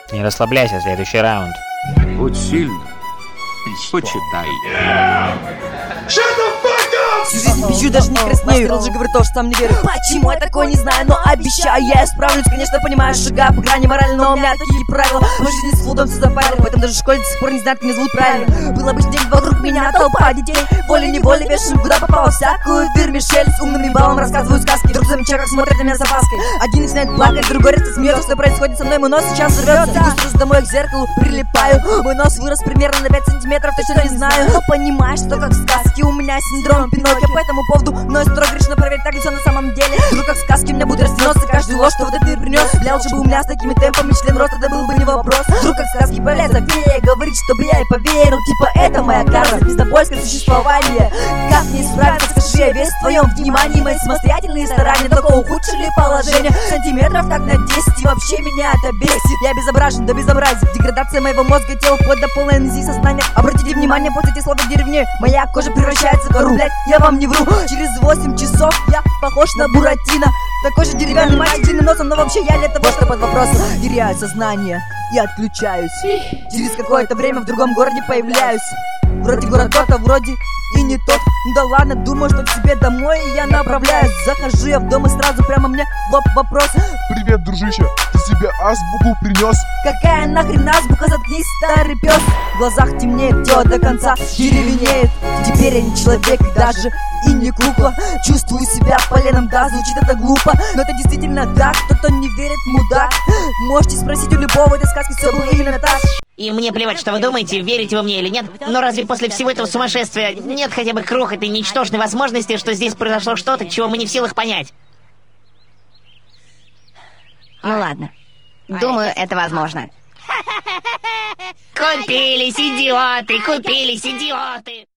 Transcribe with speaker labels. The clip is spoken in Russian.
Speaker 1: Не расслабляйся, следующий раунд.
Speaker 2: Будь сильным. Почитай.
Speaker 3: Всю жизнь пищу, даже не краснею. Лжи говорю то, что сам не верю. Почему я такое не знаю, но обещаю, я исправлюсь. Конечно, понимаю, шага по грани морали, но у меня такие правила. В жизни с флудом все запарил, поэтому даже в школе до сих пор не знают, как меня зовут правильно. Был обычный день, вокруг меня толпа детей. Волей-неволей вешаем, куда попало всякую вермишель. С умным баллом рассказываю сказки. Вдруг замечаю, как смотрят на меня с опаской. Один начинает плакать, другой резко смеется. Что происходит со мной, мой нос сейчас рвется. Иду сразу домой к зеркалу, прилипаю. Мой нос вырос примерно на 5 сантиметров, точно не знаю. Но понимаешь, что как в сказке у меня синдром Пиноккио. По этому поводу мной строго решено проверить, так ли все на самом деле. Вдруг как в сказке у меня будет расти нос за каждую ложь, что в этот мир принес. Бля, лучше бы у меня с такими темпами член роста, это был бы не вопрос. Вдруг как в сказке появляется фея, говорит, чтобы я и поверил. Типа это моя карта, пиздобольское существование. Как мне справиться, скажи, я весь в твоем внимании. Мои самостоятельные старания только ухудшили положение. Сантиметров так на 10, и вообще меня это бесит. Я безображен до безобразия, деградация моего мозга, тела вплоть до полной амнезии сознания. Обратите внимание, после этих слов в деревне моя кожа превращается в кору. Блять, я вам не вру, через 8 часов я похож на Буратино. Такой же деревянный мальчик с длинным носом, но вообще я для того, что под вопросом теряю сознание и отключаюсь. Через какое-то время в другом городе появляюсь. Вроде город тот, а вроде и не тот. Ну да ладно, думаю, что к себе домой я направляюсь. Захожу я в дом и сразу прямо мне в лоб вопрос.
Speaker 4: Привет, дружище, ты себе азбуку принес?
Speaker 3: Какая нахрен азбука, заткнись, старый пес. В глазах темнеет, тело до конца деревенеет. Теперь я не человек, даже и не кукла. Чувствую себя поленом, да, звучит это глупо, но это действительно так. Кто-то не верит, мудак. Можете спросить у любого, этой сказки все было именно так.
Speaker 5: И мне плевать, что вы думаете, верите вы мне или нет, но разве после всего этого сумасшествия нет хотя бы крохотой ничтожной возможности, что здесь произошло что-то, чего мы не в силах понять?
Speaker 6: Ну ладно. Думаю, это возможно.
Speaker 5: Купились идиоты, купились идиоты!